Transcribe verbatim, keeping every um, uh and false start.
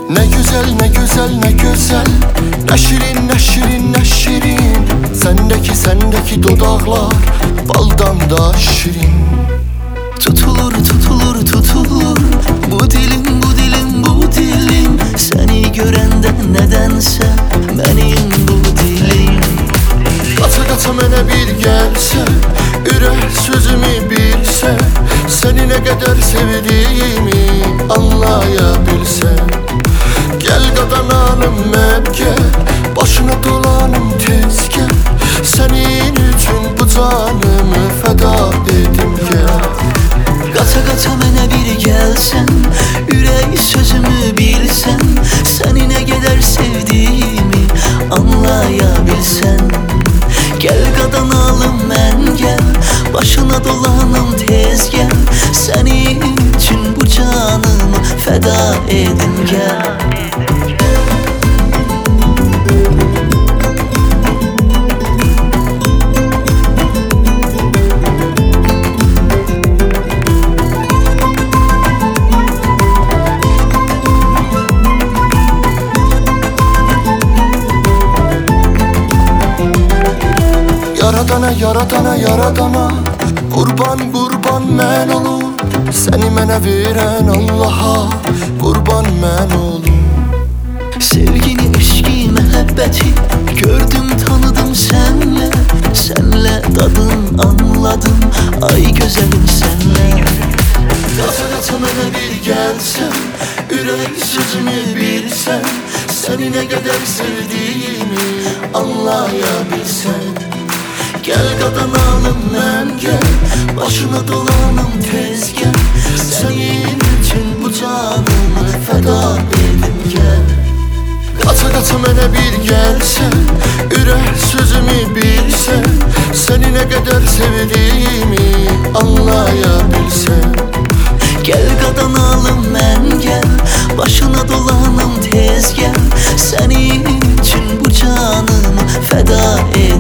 Ne güzel ne güzel ne güzel, ne şirin ne şirin ne şirin. Sendeki sendeki dudaklar baldan da şirin. Tutulur tutulur tutulur bu dilim bu dilim bu dilim. Seni görende nedense benim bu dilim. Qaça qaça mənə bir gəlsə, ürək sözümü bilsə, səni nə qədər sevdiyimi anlaya bilsən. Gəl qadanalım mən gəl, başına dolanım tez gəl. Sənin üçün bu canımı fəda edim gəl. Qaça qaça mənə bir gəlsən, ürək sözümü bilsən, səni nə qədər sevdiyimi anlaya bilsən. Gəl qadanalım mən gəl, başına dolanım tez gəl. Sənin üçün bu canımı fəda edim gəl. Yaradana, yaradana, yaradana, qurban, qurban mən olum. Səni mənə verən Allaha qurban mən olum. Sevgini, eşki, məhəbbəti gördüm, tanıdım sənlə. Sənlə dadım, anladım, ay gözəlim sənlə. Qaça qaça mənə bir gəlsən, ürək sözümü bilsən, səni nə qədər sevdiyimi anlaya bilsən. Gəl qadanalım mən gəl, başına dolanım tez gəl. Sənin üçün bu canımı fəda edim gəl. Qaça qaça mənə bir gəlsən, ürək sözümü bilsən, səni nə qədər sevdiyimi anlaya bilsən. Gəl qadanalım mən gəl, başına dolanım tez gəl. Sənin üçün bu canımı fəda edim.